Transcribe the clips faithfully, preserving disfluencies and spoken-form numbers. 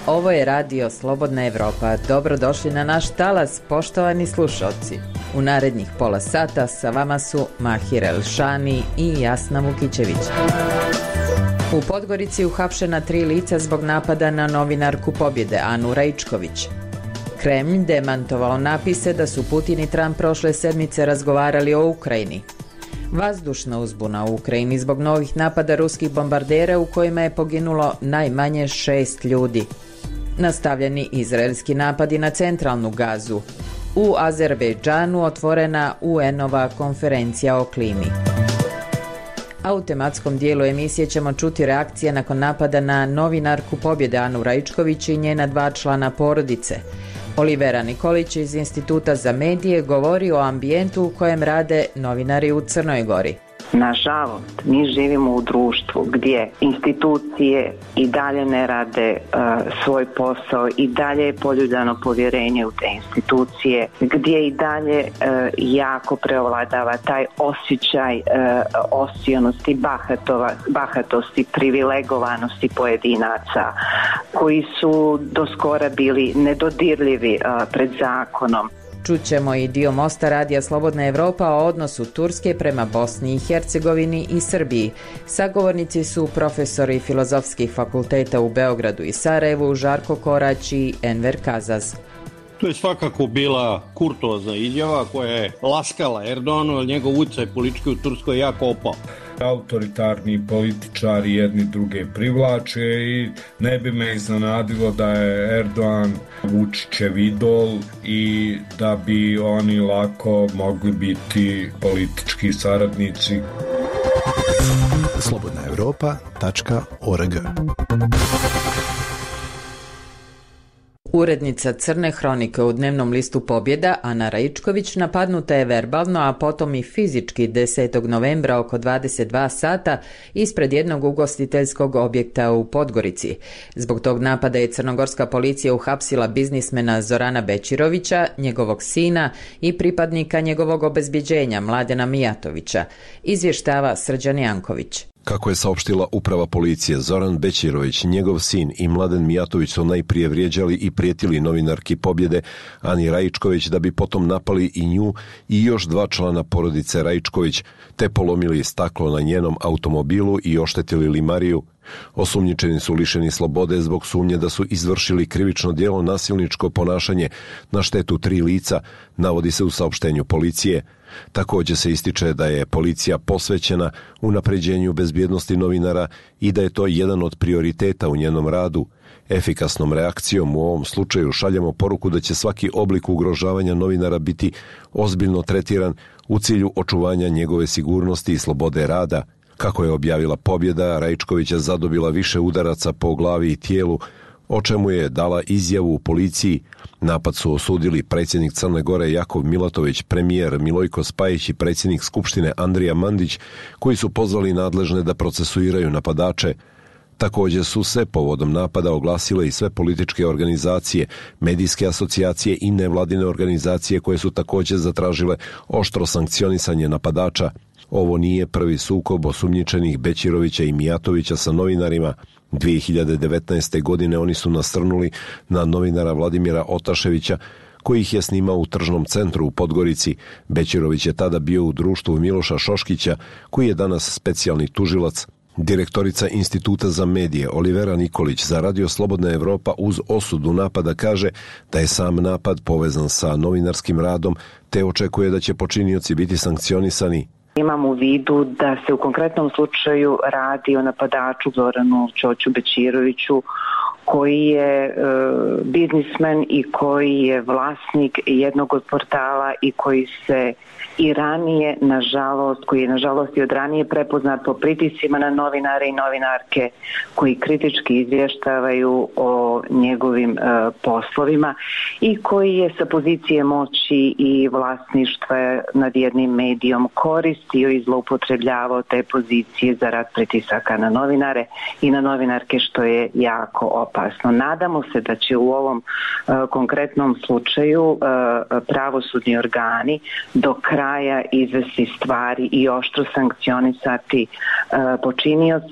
Ovo je radio Slobodna Evropa. Dobrodošli na naš talas, poštovani slušalci. U narednih pola sata sa vama su Mahir Elšani i Jasna Vukićević. U Podgorici uhapšena tri lica zbog napada na novinarku Pobjede Anu Raičković. Kremlj demantovao napise da su Putin i Trump prošle sedmice razgovarali o Ukrajini. Vazdušna uzbuna u Ukrajini zbog novih napada ruskih bombardera u kojima je poginulo najmanje šest ljudi. Nastavljeni izraelski napadi na centralnu Gazu. U Azerbejdžanu otvorena U N-ova konferencija o klimi. A u tematskom dijelu emisije ćemo čuti reakcije nakon napada na novinarku Pobjede Anu Raičković i njena dva člana porodice. Olivera Nikolić iz Instituta za medije govori o ambijentu u kojem rade novinari u Crnoj Gori. Nažalost, mi živimo u društvu gdje institucije i dalje ne rade uh, svoj posao, i dalje je poljuljano povjerenje u te institucije, gdje i dalje uh, jako preovladava taj osjećaj uh, osionosti, bahatova, bahatosti, privilegovanosti pojedinaca koji su do skora bili nedodirljivi uh, pred zakonom. Čućemo i dio mosta radija Slobodna Evropa o odnosu Turske prema Bosni i Hercegovini i Srbiji. Sagovornici su profesori filozofskih fakulteta u Beogradu i Sarajevu, Žarko Korać i Enver Kazaz. To je svakako bila kurtoazna izjava koja je laskala Erdoganu, jer njegov utjecaj politički u Turskoj je jako opao. Autoritarni političari jedni druge privlače i ne bi me iznenadilo da je Erdogan Vučićev idol i da bi oni lako mogli biti politički saradnici. slobodna evropa tačka org. Urednica Crne hronike u dnevnom listu Pobjeda, Ana Raičković, napadnuta je verbalno, a potom i fizički desetog novembra oko dvadeset dva sata ispred jednog ugostiteljskog objekta u Podgorici. Zbog tog napada je crnogorska policija uhapsila biznismena Zorana Bećirovića, njegovog sina i pripadnika njegovog obezbjeđenja Mladena Mijatovića, izvještava Srđan Janković. Kako je saopštila uprava policije, Zoran Bećirović, njegov sin i Mladen Mijatović su najprije vrijeđali i prijetili novinarki Pobjede Ani Raičković, da bi potom napali i nju i još dva člana porodice Raičković, te polomili staklo na njenom automobilu i oštetili limariju. Osumnjičeni su lišeni slobode zbog sumnje da su izvršili krivično djelo nasilničko ponašanje na štetu tri lica, navodi se u saopštenju policije. Također se ističe da je policija posvećena unapređenju bezbjednosti novinara i da je to jedan od prioriteta u njenom radu. Efikasnom reakcijom u ovom slučaju šaljemo poruku da će svaki oblik ugrožavanja novinara biti ozbiljno tretiran u cilju očuvanja njegove sigurnosti i slobode rada. Kako je objavila Pobjeda, Raičković je zadobila više udaraca po glavi i tijelu, o čemu je dala izjavu u policiji. Napad su osudili predsjednik Crne Gore Jakov Milatović, premijer Milojko Spajić i predsjednik Skupštine Andrija Mandić, koji su pozvali nadležne da procesuiraju napadače. Također su se povodom napada oglasile i sve političke organizacije, medijske asocijacije i nevladine organizacije koje su također zatražile oštro sankcionisanje napadača. Ovo nije prvi sukob osumnjičenih Bećirovića i Mijatovića sa novinarima. dvije hiljade devetnaeste. godine oni su nasrnuli na novinara Vladimira Otaševića, koji ih je snimao u tržnom centru u Podgorici. Bećirović je tada bio u društvu Miloša Šoškića, koji je danas specijalni tužilac. Direktorica Instituta za medije Olivera Nikolić za Radio Slobodna Evropa uz osudu napada kaže da je sam napad povezan sa novinarskim radom, te očekuje da će počinioci biti sankcionisani. Imam u vidu da se u konkretnom slučaju radi o napadaču Zoranu Ćoću Bećiroviću, koji je e, biznismen i koji je vlasnik jednog od portala i koji se i ranije, nažalost, koji je nažalost i od ranije prepoznat po pritiscima na novinare i novinarke koji kritički izvještavaju o njegovim e, poslovima i koji je sa pozicije moći i vlasništva nad jednim medijom koristio i zloupotrebljavao te pozicije za rad pritisaka na novinare i na novinarke, što je jako opasno. Nadamo se da će u ovom uh, konkretnom slučaju uh, pravosudni organi do kraja izvesti stvari i oštro sankcionisati uh, počinioce.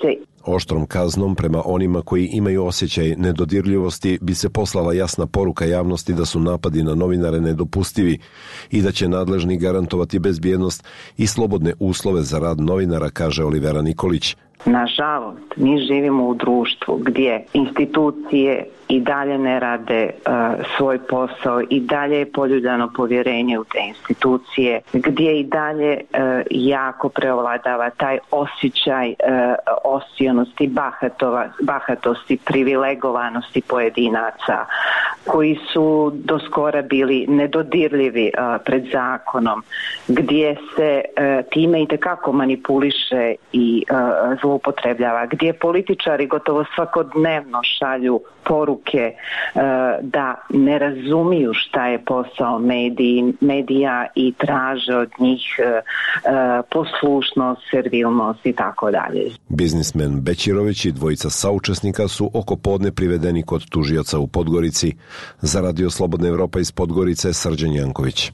Oštrom kaznom prema onima koji imaju osjećaj nedodirljivosti bi se poslala jasna poruka javnosti da su napadi na novinare nedopustivi i da će nadležni garantovati bezbjednost i slobodne uslove za rad novinara, kaže Olivera Nikolić. Nažalost, mi živimo u društvu gdje institucije i dalje ne rade uh, svoj posao, i dalje je poljuljano povjerenje u te institucije, gdje i dalje uh, jako preovladava taj osjećaj uh, osijenosti, bahatova, bahatosti, privilegovanosti pojedinaca koji su do skora bili nedodirljivi uh, pred zakonom, gdje se uh, time itekako manipuliše i uh, zloupotrebljava, gdje političari gotovo svakodnevno šalju poruke uh, da ne razumiju šta je posao mediji, medija i traže od njih uh, uh, poslušnost, servilnost i tako dalje. Biznismen Bećirović i dvojica saučesnika su oko podne privedeni kod tužioca u Podgorici. Za Radio Slobodna Evropa iz Podgorice, Srđan Janković.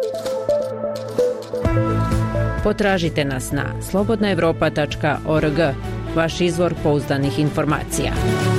Potražite nas na slobodna evropa tačka org, vaš izvor pouzdanih informacija.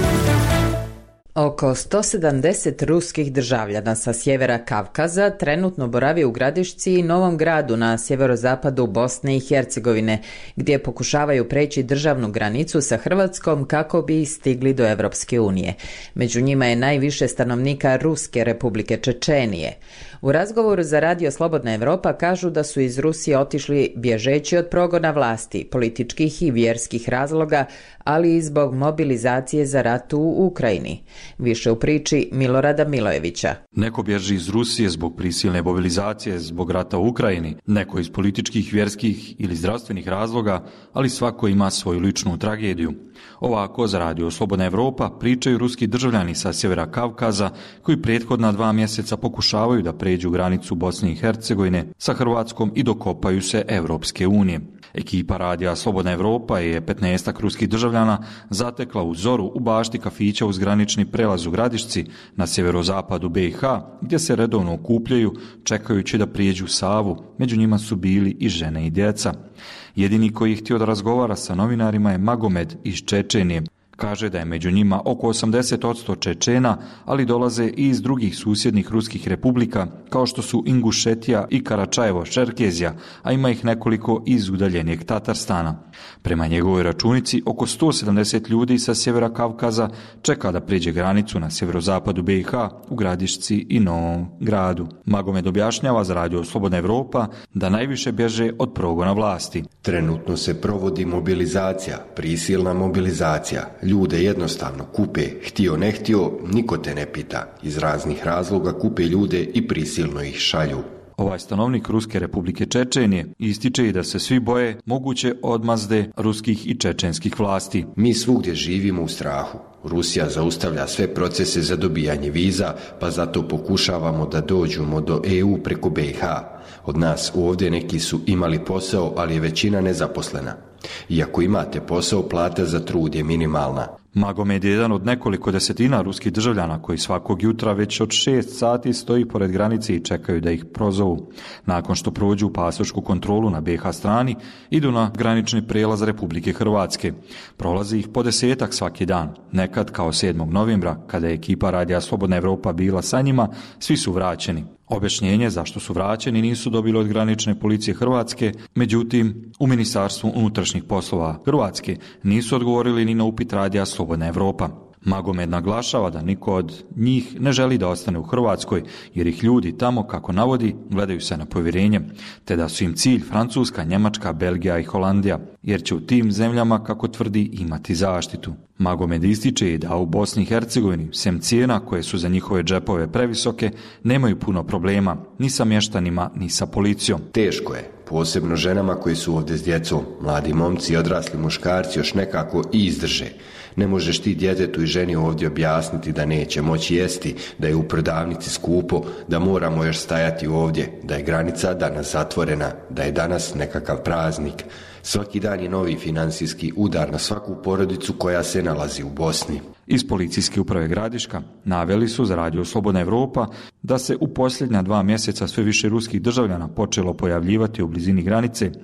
Oko sto sedamdeset ruskih državljana sa sjevera Kavkaza trenutno boravi u Gradišci i Novom Gradu na sjeverozapadu Bosne i Hercegovine, gdje pokušavaju preći državnu granicu sa Hrvatskom kako bi stigli do Evropske unije. Među njima je najviše stanovnika Ruske Republike Čečenije. U razgovoru za Radio Slobodna Evropa kažu da su iz Rusije otišli bježeći od progona vlasti, političkih i vjerskih razloga, ali i zbog mobilizacije za rat u Ukrajini. Više u priči Milorada Milojevića. Neko bježi iz Rusije zbog prisilne mobilizacije, zbog rata u Ukrajini, neko iz političkih, vjerskih ili zdravstvenih razloga, ali svako ima svoju ličnu tragediju. Ovako za Radio Slobodna Evropa pričaju ruski državljani sa sjevera Kavkaza koji prethodna dva mjeseca pokušavaju da pređu granicu Bosne i Hercegovine sa Hrvatskom i dokopaju se Evropske unije. Ekipa Radija Slobodna Evropa je petnaestak ruskih državljana zatekla u zoru u bašti kafića uz granični prelaz u Gradišci na sjeverozapadu B i H, gdje se redovno okupljaju čekajući da prijeđu Savu. Među njima su bili i žene i djeca. Jedini koji je htio da razgovara sa novinarima je Magomed iz Čečenije. Kaže da je među njima oko osamdeset posto Čečena, ali dolaze i iz drugih susjednih ruskih republika, kao što su Ingušetija i Karačajevo Šerkezija, a ima ih nekoliko iz udaljenijeg Tatarstana. Prema njegovoj računici, oko sto sedamdeset ljudi sa sjevera Kavkaza čeka da prijeđe granicu na sjeverozapadu B i H u Gradišci i Novom Gradu. Magomed objašnjava za Radio Slobodna Evropa da najviše bježe od progona vlasti. Trenutno se provodi mobilizacija, prisilna mobilizacija. Ljude jednostavno kupe, htio ne htio, niko te ne pita. Iz raznih razloga kupe ljude i prisilno ih šalju. Ovaj stanovnik Ruske Republike Čečenije ističe i da se svi boje moguće odmazde ruskih i čečenskih vlasti. Mi svugdje živimo u strahu. Rusija zaustavlja sve procese za dobijanje viza, pa zato pokušavamo da dođemo do E U preko B i H. Od nas ovdje neki su imali posao, ali je većina nezaposlena. Iako imate posao, plata za trud je minimalna. Magomed je jedan od nekoliko desetina ruskih državljana koji svakog jutra već od šest sati stoji pored granice i čekaju da ih prozovu. Nakon što prođu pasošku kontrolu na B i H strani, idu na granični prijelaz Republike Hrvatske. Prolazi ih po desetak svaki dan. Nekad, kao sedmog novembra, kada je ekipa Radija Slobodna Evropa bila sa njima, svi su vraćeni. Objašnjenje zašto su vraćeni nisu dobili od granične policije Hrvatske, međutim, u Ministarstvu unutrašnjih poslova Hrvatske nisu odgovorili ni na upit Radija Slobodna Evropa. Magomed naglašava da niko od njih ne želi da ostane u Hrvatskoj, jer ih ljudi tamo, kako navodi, gledaju se na povjerenje, te da su im cilj Francuska, Njemačka, Belgija i Holandija, jer će u tim zemljama, kako tvrdi, imati zaštitu. Magomed ističe i da u Bosni i Hercegovini, sem cijena koje su za njihove džepove previsoke, nemaju puno problema, ni sa mještanima, ni sa policijom. Teško je, posebno ženama koji su ovdje s djecom. Mladi momci i odrasli muškarci još nekako i izdrže. Ne možeš ti djetetu i ženi ovdje objasniti da neće moći jesti, da je u prodavnici skupo, da moramo još stajati ovdje, da je granica danas zatvorena, da je danas nekakav praznik. Svaki dan je novi financijski udar na svaku porodicu koja se nalazi u Bosni. Iz policijske uprave Gradiška naveli su za Radio Slobodna Evropa da se u posljednja dva mjeseca sve više ruskih državljana počelo pojavljivati u blizini granice,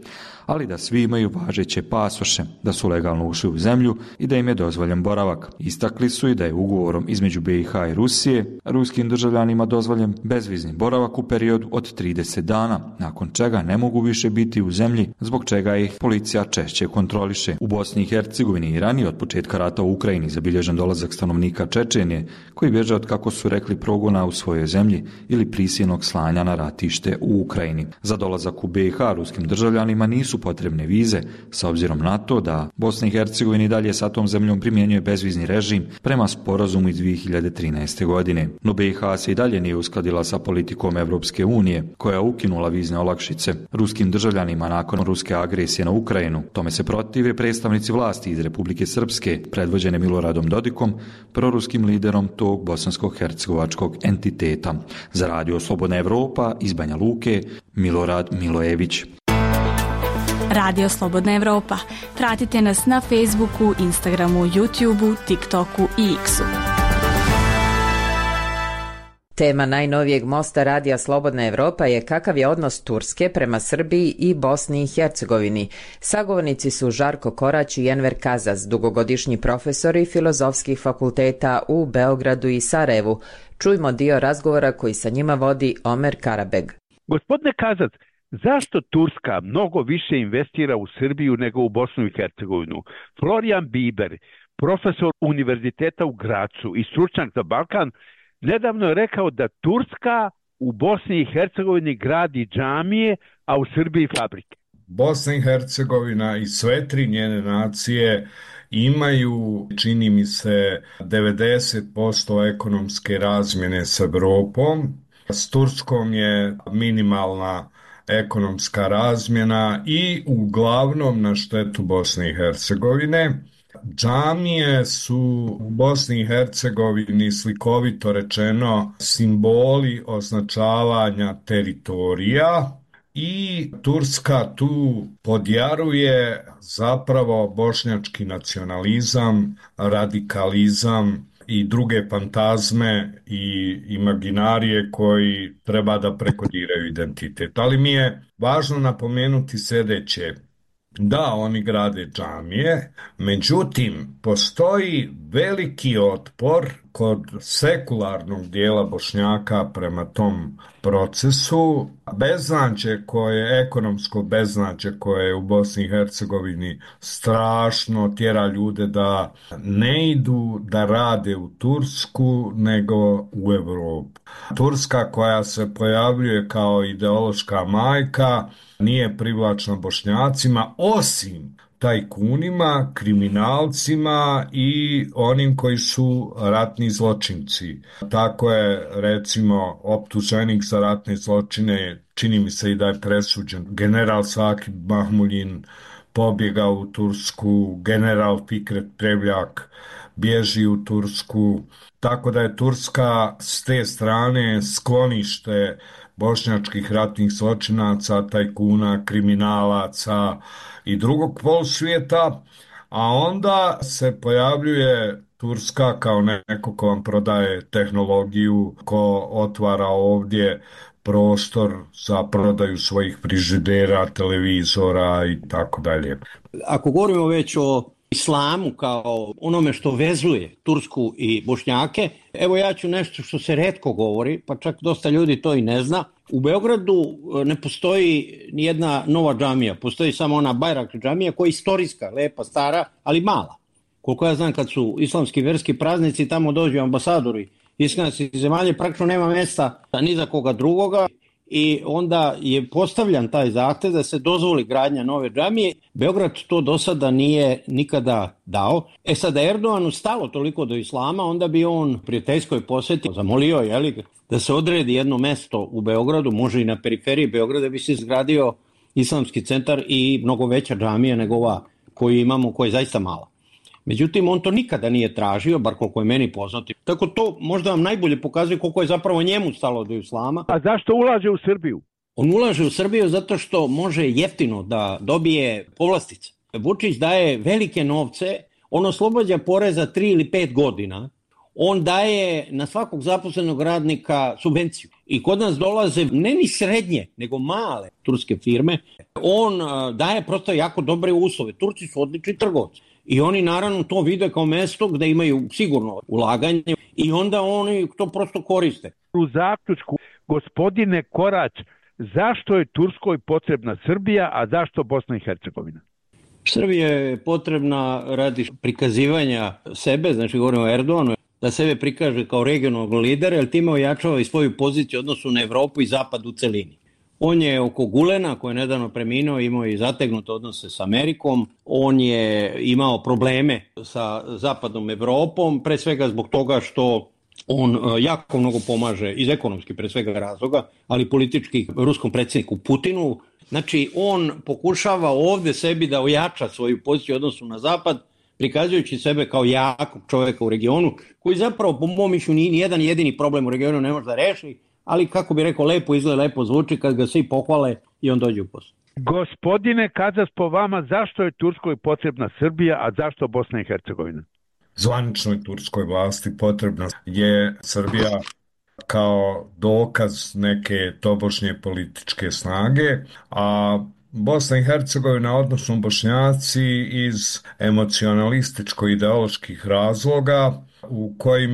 ali da svi imaju važeće pasoše, da su legalno ušli u zemlju i da im je dozvoljen boravak. Istakli su i da je ugovorom između B i H i Rusije ruskim državljanima dozvoljen bezvizni boravak u periodu od trideset dana, nakon čega ne mogu više biti u zemlji, zbog čega ih policija češće kontroliše. U Bosni i Hercegovini i ranije od početka rata u Ukrajini zabilježen dolazak stanovnika Čečenije, koji bježe od, kako su rekli, progona u svojoj zemlji ili prisilnog slanja na ratište u Ukrajini. Za dolazak u B i H ruskim državljanima nisu potrebne vize, s obzirom na to da Bosna i Hercegovina i dalje sa tom zemljom primjenjuje bezvizni režim prema sporazumu iz dvije hiljade trinaeste. godine. No B i H se i dalje nije uskladila sa politikom Evropske unije, koja je ukinula vizne olakšice ruskim državljanima nakon ruske agresije na Ukrajinu. Tome se protive predstavnici vlasti iz Republike Srpske, predvođene Miloradom Dodikom, proruskim liderom tog bosansko-hercegovačkog entiteta. Za radio Slobodna Evropa iz Banja Luke, Milorad Milojević. Radio Slobodna Evropa. Pratite nas na Facebooku, Instagramu, YouTubeu, TikToku i X-u. Tema najnovijeg mosta Radija Slobodna Evropa je kakav je odnos Turske prema Srbiji i Bosni i Hercegovini. Sagovornici su Žarko Korać i Enver Kazas, dugogodišnji profesori filozofskih fakulteta u Beogradu i Sarajevu. Čujmo dio razgovora koji sa njima vodi Omer Karabeg. Gospodine Kazac, zašto Turska mnogo više investira u Srbiju nego u Bosnu i Hercegovinu? Florijan Biber, profesor univerziteta u Gracu i stručnjak za Balkan, nedavno je rekao da Turska u Bosni i Hercegovini gradi džamije, a u Srbiji fabrike. Bosna i Hercegovina i sve tri njene nacije imaju, čini mi se, devedeset posto ekonomske razmjene s Evropom. S Turskom je minimalna ekonomska razmjena i uglavnom na štetu Bosne i Hercegovine. Džamije su u Bosni i Hercegovini, slikovito rečeno, simboli označavanja teritorija i Turska tu podjaruje zapravo bošnjački nacionalizam, radikalizam i druge fantazme i imaginarije koji treba da prekodiraju identitet. Ali mi je važno napomenuti sljedeće. Da, oni grade džamije, međutim, postoji veliki otpor kod sekularnog dijela Bošnjaka prema tom procesu. Beznađe koje, ekonomsko beznađe koje je u Bosni i Hercegovini strašno tjera ljude da ne idu da rade u Tursku nego u Evropu. Turska koja se pojavljuje kao ideološka majka nije privlačna Bošnjacima, osim tajkunima, kriminalcima i onim koji su ratni zločinci. Tako je, recimo, optuženik za ratne zločine, čini mi se i da je presuđen, general Sakib Mahmuljin pobjegao u Tursku, general Fikret Prevljak bježi u Tursku, tako da je Turska s te strane sklonište bošnjačkih ratnih zločinaca, tajkuna, kriminalaca i drugog polusvijeta, a onda se pojavljuje Turska kao neko ko vam prodaje tehnologiju, ko otvara ovdje prostor za prodaju svojih frižidera, televizora i tako dalje. Ako govorimo već o islamu kao onome što vezuje Tursku i Bošnjake, evo ja ću nešto što se retko govori, pa čak dosta ljudi to i ne zna. U Beogradu ne postoji nijedna nova džamija, postoji samo ona Bajrak džamija koja je istorijska, lepa, stara, ali mala. Koliko ja znam, kad su islamski verski praznici, tamo dođu ambasadori islamskih zemalja, praktično nema mjesta ni za koga drugoga. I onda je postavljan taj zahtev da se dozvoli gradnja nove džamije. Beograd to do sada nije nikada dao. E sada Erdoganu stalo toliko do islama, onda bi on prijateljskoj posjeti zamolio jeli, da se odredi jedno mesto u Beogradu, može i na periferiji Beograda, bi se izgradio islamski centar i mnogo veća džamija nego ova koju imamo, koja je zaista mala. Međutim, on to nikada nije tražio, bar koliko je meni poznati. Tako to možda vam najbolje pokazuje koliko je zapravo njemu stalo do islama. A zašto ulaže u Srbiju? On ulaže u Srbiju zato što može jeftino da dobije povlastice. Vučić daje velike novce, on oslobađa poreza tri ili pet godina on daje na svakog zaposlenog radnika subvenciju. I kod nas dolaze ne ni srednje, nego male turske firme. On daje prosto jako dobre uslove. Turci su odlični trgovci. I oni naravno to vide kao mesto gde imaju sigurno ulaganje i onda oni to prosto koriste. U zaključku, gospodine Korać, zašto je Turskoj potrebna Srbija, a zašto Bosna i Hercegovina? Srbija je potrebna radi prikazivanja sebe, znači govorimo o Erdoganu, da sebe prikaže kao regionalnog lidera, jer time ojačava i svoju poziciju u odnosu na Evropu i Zapad u celini. On je oko Gulena, koji je nedavno preminuo, imao i zategnute odnose s Amerikom. On je imao probleme sa Zapadnom Evropom, pre svega zbog toga što on jako mnogo pomaže iz ekonomskih pre svega razloga, ali politički ruskom predsjedniku Putinu. Znači, on pokušava ovde sebi da ojača svoju poziciju u odnosu na Zapad, prikazujući sebe kao jakog čoveka u regionu, koji zapravo, po mom mišljenju, ni jedan jedini problem u regionu ne može da reši, ali kako bi rekao, lepo izgleda, lepo zvuči kad ga svi pohvale i on dođe u posao. Gospodine Kazas, po vama, zašto je Turskoj potrebna Srbija, a zašto Bosna i Hercegovina? Zvaničnoj turskoj vlasti potrebna je Srbija kao dokaz neke tobožnje političke snage, a Bosna i Hercegovina, odnosno Bošnjaci, iz emocionalističko-ideoloških razloga u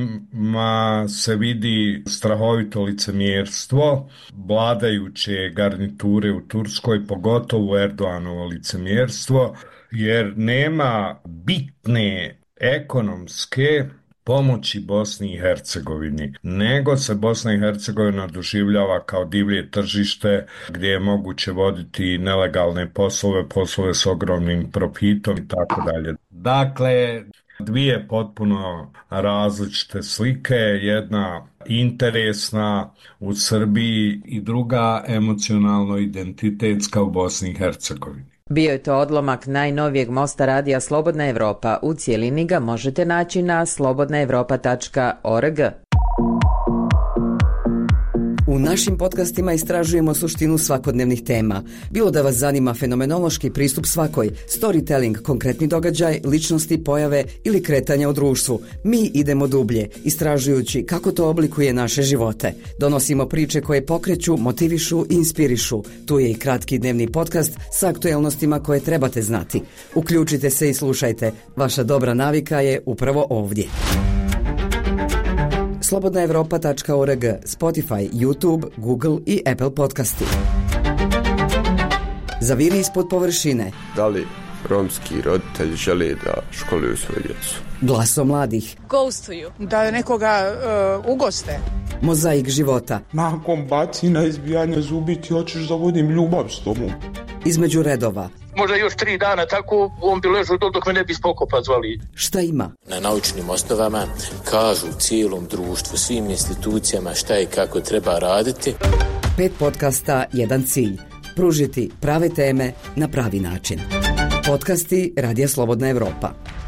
kojima se vidi strahovito licemjerstvo vladajuće garniture u Turskoj, pogotovo Erdoganovo licemjerstvo, jer nema bitne ekonomske pomoći Bosni i Hercegovini, nego se Bosna i Hercegovina doživljava kao divlje tržište gdje je moguće voditi nelegalne poslove, poslove s ogromnim profitom i tako dalje. Dakle, dvije potpuno različite slike, jedna interesna u Srbiji i druga emocionalno identitetska u Bosni i Hercegovini. Bio je to odlomak najnovijeg mosta radija Slobodna Evropa. U cijelini ga možete naći na slobodna evropa tačka org. U našim podcastima istražujemo suštinu svakodnevnih tema. Bilo da vas zanima fenomenološki pristup svakoj, storytelling, konkretni događaj, ličnosti, pojave ili kretanja u društvu, mi idemo dublje, istražujući kako to oblikuje naše živote. Donosimo priče koje pokreću, motivišu i inspirišu. Tu je i kratki dnevni podcast sa aktuelnostima koje trebate znati. Uključite se i slušajte. Vaša dobra navika je upravo ovdje. slobodna evropa tačka org, Spotify, YouTube, Google i Apple podcasti. Zaviri ispod površine. Da li romski roditelji žele da školuju svoju djecu? Glaso mladih. Ghostuju. Da nekoga uh, ugoste. Mozaik života. Nakon bacina, izbijanja zubi ti hoćeš da vodim ljubav s tobom. Između redova. Možda još tri dana tako on bi ležao dok me ne bi spokopa zvali. Šta ima? Na naučnim osnovama kažu cijelom društvu, svim institucijama šta i kako treba raditi. Pet podcasta, jedan cilj. Pružiti prave teme na pravi način. Podcasti Radija Slobodna Evropa.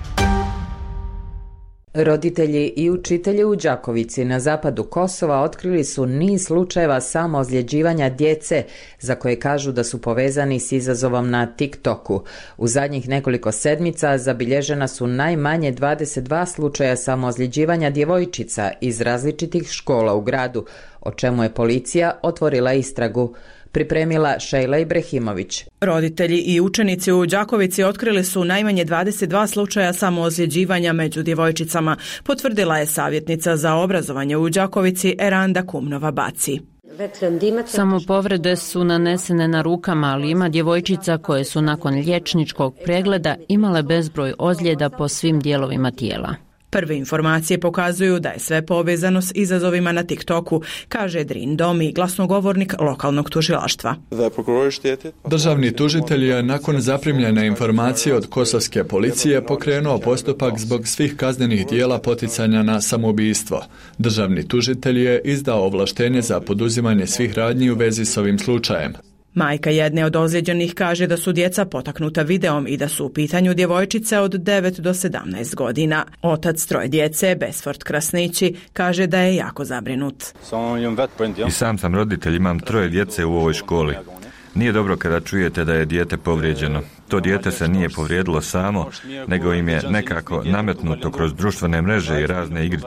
Roditelji i učitelji u Đakovici na zapadu Kosova otkrili su niz slučajeva samoozljeđivanja djece za koje kažu da su povezani s izazovom na TikToku. U zadnjih nekoliko sedmica zabilježena su najmanje dvadeset dva slučaja samoozljeđivanja djevojčica iz različitih škola u gradu, o čemu je policija otvorila istragu. Pripremila Šejla Ibrahimović. Roditelji i učenici u Đakovici otkrili su najmanje dvadeset dva slučaja samoozljeđivanja među djevojčicama, potvrdila je savjetnica za obrazovanje u Đakovici Eranda Kumnova-Baci. Samo povrede su nanesene na rukama, ali ima djevojčica koje su nakon liječničkog pregleda imale bezbroj ozljeda po svim dijelovima tijela. Prve informacije pokazuju da je sve povezano s izazovima na TikToku, kaže Drin Domi, glasnogovornik lokalnog tužilaštva. Državni tužitelj je nakon zaprimljene informacije od kosovske policije pokrenuo postupak zbog svih kaznenih dijela poticanja na samoubistvo. Državni tužitelj je izdao ovlaštenje za poduzimanje svih radnji u vezi s ovim slučajem. Majka jedne od ozlijeđenih kaže da su djeca potaknuta videom i da su u pitanju djevojčice od devet do sedamnaest godina. Otac troje djece, Besford Krasnići, kaže da je jako zabrinut. I sam sam roditelj, imam troje djece u ovoj školi. Nije dobro kada čujete da je dijete povrijeđeno. To dijete se nije povrijedilo samo, nego im je nekako nametnuto kroz društvene mreže i razne igrice.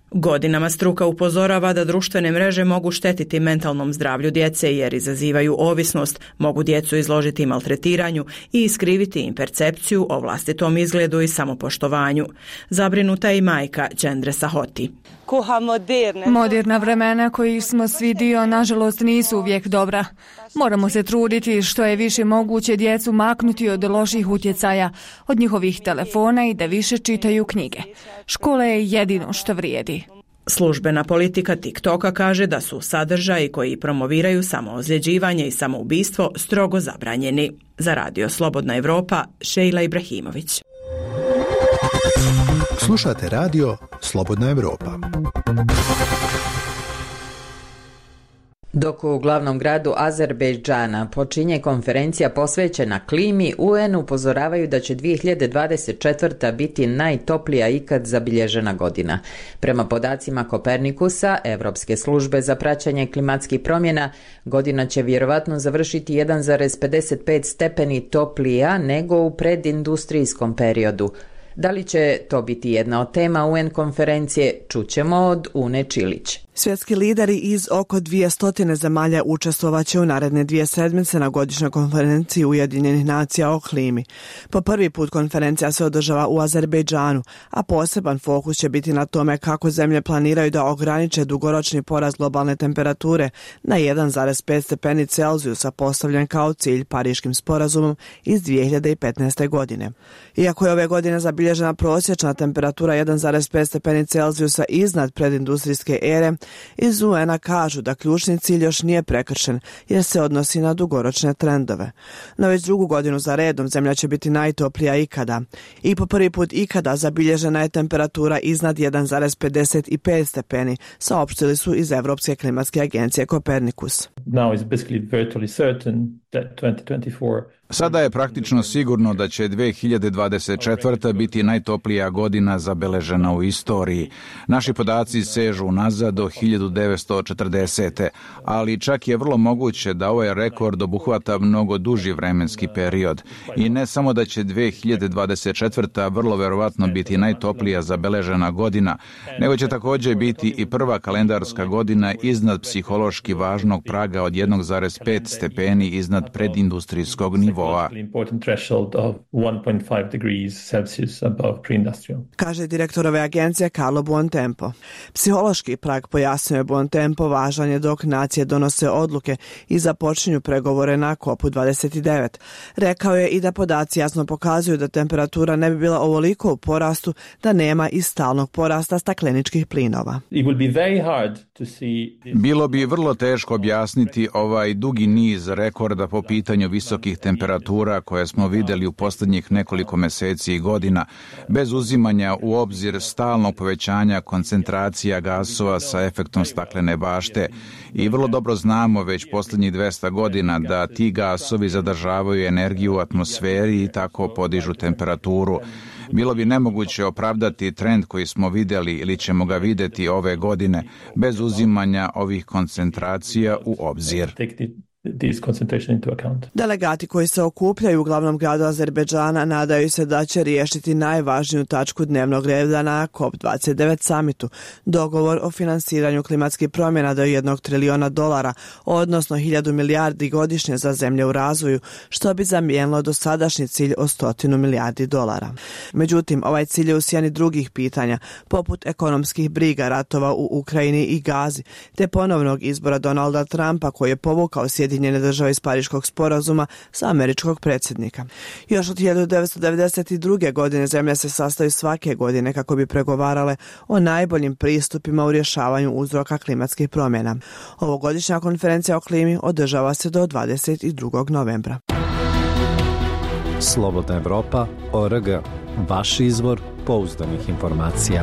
Godinama struka upozorava da društvene mreže mogu štetiti mentalnom zdravlju djece jer izazivaju ovisnost, mogu djecu izložiti maltretiranju i iskriviti im percepciju o vlastitom izgledu i samopoštovanju. Zabrinuta je i majka Đendre Sahoti. Moderna vremena kojih smo svi dio, nažalost, nisu uvijek dobra. Moramo se truditi što je više moguće djecu maknuti od loših utjecaja, od njihovih telefona i da više čitaju knjige. Škola je jedino što vrijedi. Službena politika TikToka kaže da su sadržaji koji promoviraju samoozljeđivanje i samoubistvo strogo zabranjeni. Za Radio Slobodna Evropa, Šejla Ibrahimović. Slušate Radio Slobodna Evropa. Dok u glavnom gradu Azerbejdžana počinje konferencija posvećena klimi, U N upozoravaju da će dvije hiljade dvadeset četvrta biti najtoplija ikad zabilježena godina. Prema podacima Kopernikusa, Evropske službe za praćenje klimatskih promjena, godina će vjerovatno završiti jedan zarez pedeset pet stepeni toplija nego u predindustrijskom periodu. Da li će to biti jedna od tema U N konferencije, čućemo od Une Čilić. Svjetski lideri iz oko dvjesto zemalja učestvovaće u naredne dvije sedmice na godišnjoj konferenciji Ujedinjenih nacija o klimi. Po prvi put konferencija se održava u Azerbejdžanu, a poseban fokus će biti na tome kako zemlje planiraju da ograniče dugoročni porast globalne temperature na jedan zarez pet stepeni Celzijusa postavljen kao cilj Pariškim sporazumom iz dvije hiljade petnaeste. godine. Iako je ove godine zabilježena prosječna temperatura jedan zarez pet stepeni Celzijusa iznad predindustrijske ere, iz U N-a kažu da ključni cilj još nije prekršen jer se odnosi na dugoročne trendove. No već drugu godinu za redom zemlja će biti najtoplija ikada. I po prvi put ikada zabilježena je temperatura iznad jedan zarez pedeset pet stepeni, saopštili su iz Evropske klimatske agencije Kopernikus. Now is basically virtually certain that twenty twenty-four Sada je praktično sigurno da će dvije hiljade dvadeset četvrta biti najtoplija godina zabeležena u istoriji. Naši podaci sežu nazad do hiljadu devetsto četrdesete. ali čak je vrlo moguće da ovaj rekord obuhvata mnogo duži vremenski period. I ne samo da će dvije hiljade dvadeset četvrta vrlo verovatno biti najtoplija zabeležena godina, nego će također biti i prva kalendarska godina iznad psihološki važnog praga od jedan zarez pet stepeni iznad predindustrijskog nivoa. Kaže direktor ove agencije Carlo Buontempo. Psihološki prag, pojasnio je Buontempo, važan je dok nacije donose odluke i započinju pregovore na kopu dvadeset devet. Rekao je i da podaci jasno pokazuju da temperatura ne bi bila ovoliko u porastu da nema i stalnog porasta stakleničkih plinova. Bilo bi vrlo teško objasniti ovaj dugi niz rekorda po pitanju visokih temperatura koje smo vidjeli u posljednjih nekoliko mjeseci i godina, bez uzimanja u obzir stalnog povećanja koncentracija gasova sa efektom staklene bašte. I vrlo dobro znamo već posljednjih dvesta godina da ti gasovi zadržavaju energiju u atmosferi i tako podižu temperaturu. Bilo bi nemoguće opravdati trend koji smo vidjeli ili ćemo ga vidjeti ove godine bez uzimanja ovih koncentracija u obzir. Delegati koji se okupljaju u glavnom gradu Azerbejdžana nadaju se da će riješiti najvažniju tačku dnevnog reda na kop dvadeset devet samitu, dogovor o finansiranju klimatskih promjena do jednog trilijona dolara, odnosno hiljadu milijardi godišnje za zemlje u razvoju, što bi zamijenilo dosadašnji cilj o stotinu milijardi dolara. Međutim, ovaj cilj je u sjeni drugih pitanja, poput ekonomskih briga, ratova u Ukrajini i Gazi, te ponovnog izbora Donalda Trumpa koji je povukao Sjedinjene države iz Pariškog sporazuma sa američkog predsjednika. Još od hiljadu devetsto devedeset druge. godine zemlje se sastaju svake godine kako bi pregovarale o najboljim pristupima u rješavanju uzroka klimatskih promjena. Ovogodišnja konferencija o klimi održava se do dvadeset drugog novembra. Slobodna Evropa, O R G, vaš izvor pouzdanih informacija.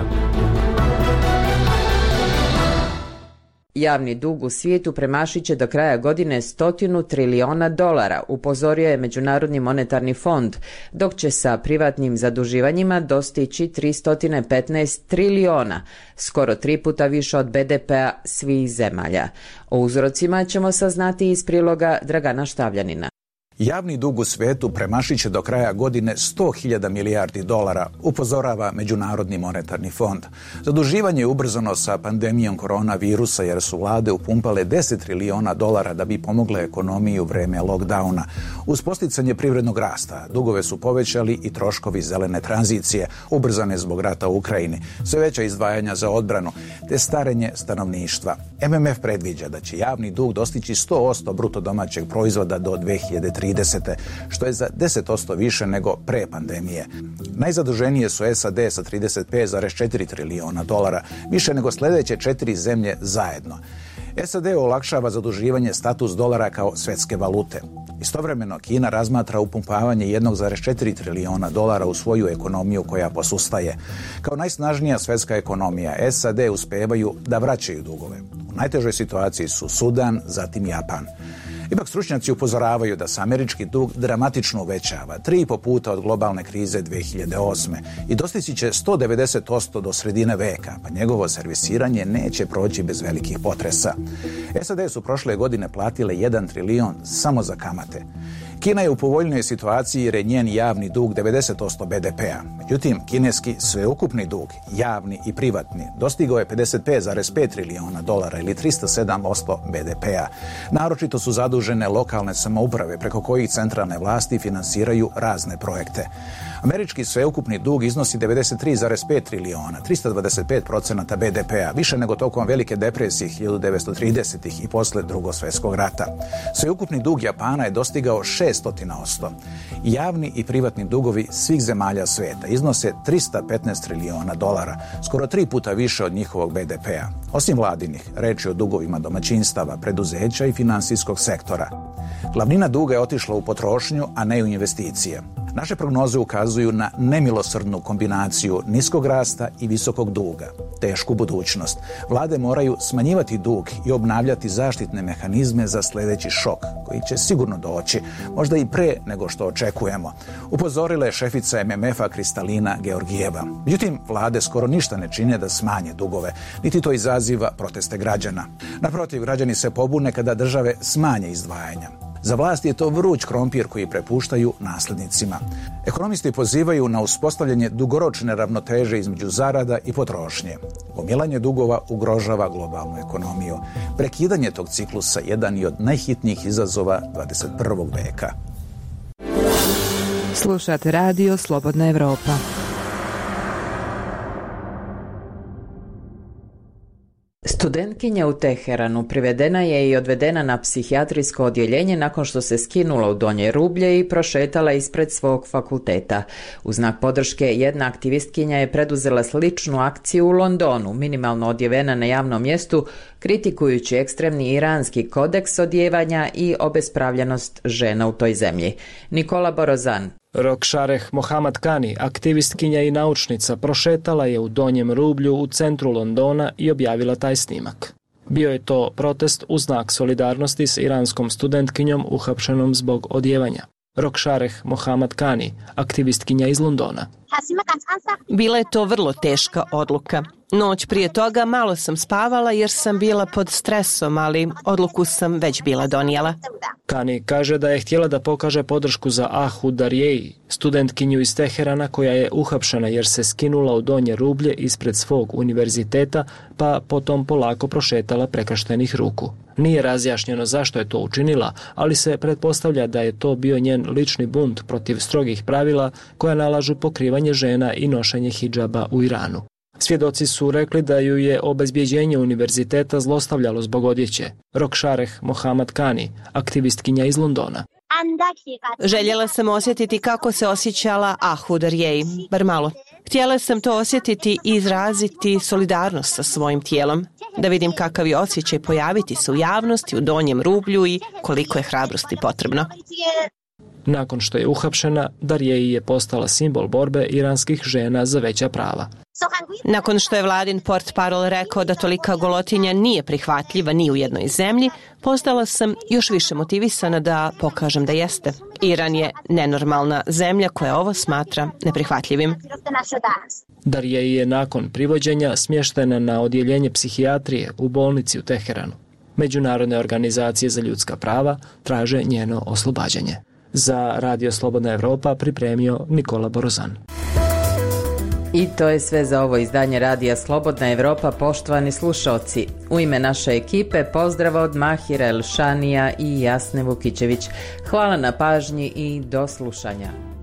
Javni dug u svijetu premašit će do kraja godine stotinu trilijona dolara, upozorio je Međunarodni monetarni fond, dok će sa privatnim zaduživanjima dostići tristo petnaest trilijona, skoro tri puta više od B D P-a svih zemalja. O uzrocima ćemo saznati iz priloga Dragana Štavljanina. Javni dug u svetu premašit će do kraja godine sto hiljada milijardi dolara, upozorava Međunarodni monetarni fond. Zaduživanje je ubrzano sa pandemijom koronavirusa jer su vlade upumpale deset trilijona dolara da bi pomogle ekonomiji u vreme lockdowna. Uz posticanje privrednog rasta, dugove su povećali i troškovi zelene tranzicije, ubrzane zbog rata u Ukrajini, sve veća izdvajanja za odbranu, te starenje stanovništva. M M F predviđa da će javni dug dostići sto posto bruto domaćeg proizvoda do dve hiljade tridesete. što je za deset posto više nego pre pandemije. Najzaduženije su S A D sa trideset pet zarez četiri trilijona dolara, više nego sljedeće četiri zemlje zajedno. S A D olakšava zaduživanje status dolara kao svetske valute. Istovremeno Kina razmatra upumpavanje jednog zarez četiri trilijona dolara u svoju ekonomiju koja posustaje. Kao najsnažnija svetska ekonomija, S A D uspevaju da vraćaju dugove. U najtežoj situaciji su Sudan, zatim Japan. Ipak stručnjaci upozoravaju da se američki dug dramatično uvećava, tri i po puta od globalne krize dve hiljade osme i dostići će sto devedeset posto do sredine veka, pa njegovo servisiranje neće proći bez velikih potresa. S A D su prošle godine platile jedan trilijon samo za kamate. Kina je u povoljnoj situaciji jer je njen javni dug devedeset posto B D P-a. Međutim, kineski sveukupni dug, javni i privatni, dostigao je pedeset pet zarez pet trilijona dolara ili tristo sedam posto B D P-a. Naročito su zadužene lokalne samouprave preko kojih centralne vlasti finansiraju razne projekte. Američki sveukupni dug iznosi devedeset tri zarez pet trilijona, tristo dvadeset pet posto B D P-a, više nego tokom Velike depresije hiljadu devetsto tridesetih i posle Drugog svjetskog rata. Sveukupni dug Japana je dostigao šest posto. Javni i privatni dugovi svih zemalja sveta iznose tristo petnaest trilijona dolara, skoro tri puta više od njihovog B D P-a. Osim vladinih, reč je o dugovima domaćinstava, preduzeća i finansijskog sektora. Glavnina duga je otišla u potrošnju, a ne u investicije. Naše prognoze ukazuju na nemilosrdnu kombinaciju niskog rasta i visokog duga, tešku budućnost. Vlade moraju smanjivati dug i obnavljati zaštitne mehanizme za sljedeći šok, koji će sigurno doći, možda i pre nego što očekujemo, upozorila je šefica M M F-a Kristalina Georgijeva. Međutim, vlade skoro ništa ne čine da smanje dugove, niti to izaziva proteste građana. Naprotiv, građani se pobune kada države smanje izdvajanja. Za vlast je to vruć krompir koji prepuštaju nasljednicima. Ekonomisti pozivaju na uspostavljanje dugoročne ravnoteže između zarada i potrošnje. Gomilanje dugova ugrožava globalnu ekonomiju. Prekidanje tog ciklusa jedan je od najhitnijih izazova dvadeset prvog veka. Slušate radio Slobodna Evropa. Studentkinja u Teheranu privedena je i odvedena na psihijatrijsko odjeljenje nakon što se skinula u donje rublje i prošetala ispred svog fakulteta. U znak podrške jedna aktivistkinja je preduzela sličnu akciju u Londonu, minimalno odjevena na javnom mjestu, kritikujući ekstremni iranski kodeks odjevanja i obespravljenost žena u toj zemlji. Nikola Borozan. Rokšareh Mohamadkani, aktivistkinja i naučnica, prošetala je u donjem rublju u centru Londona i objavila taj snimak. Bio je to protest u znak solidarnosti s iranskom studentkinjom uhapšenom zbog odjevanja. Rokšareh Mohamadkani, aktivistkinja iz Londona. Bila je to vrlo teška odluka. Noć prije toga malo sam spavala jer sam bila pod stresom, ali odluku sam već bila donijela. Kani kaže da je htjela da pokaže podršku za Ahu Darjeji, studentkinju iz Teherana koja je uhapšena jer se skinula u donje rublje ispred svog univerziteta, pa potom polako prošetala prekrštenih ruku. Nije razjašnjeno zašto je to učinila, ali se pretpostavlja da je to bio njen lični bunt protiv strogih pravila koja nalažu pokrivanje žena i nošenje hidžaba u Iranu. Svjedoci su rekli da ju je obezbjeđenje univerziteta zlostavljalo zbog odjeće. Rokšareh Mohamadkani, aktivistkinja iz Londona. Željela sam osjetiti kako se osjećala Ahu Darjeji, bar malo. Htjela sam to osjetiti i izraziti solidarnost sa svojim tijelom, da vidim kakav je osjećaj pojaviti se u javnosti u donjem rublju i koliko je hrabrosti potrebno. Nakon što je uhapšena, Darjeji je postala simbol borbe iranskih žena za veća prava. Nakon što je vladin portparol rekao da tolika golotinja nije prihvatljiva ni u jednoj zemlji, postala sam još više motivisana da pokažem da jeste. Iran je nenormalna zemlja koja ovo smatra neprihvatljivim. Darjeji je nakon privođenja smještena na odjeljenje psihijatrije u bolnici u Teheranu. Međunarodne organizacije za ljudska prava traže njeno oslobađanje. Za Radio Slobodna Evropa pripremio Nikola Borozan. I to je sve za ovo izdanje Radija Slobodna Evropa, poštovani slušalci. U ime naše ekipe pozdrav od Mahira Elšanija i Jasne Vukićević. Hvala na pažnji i do slušanja.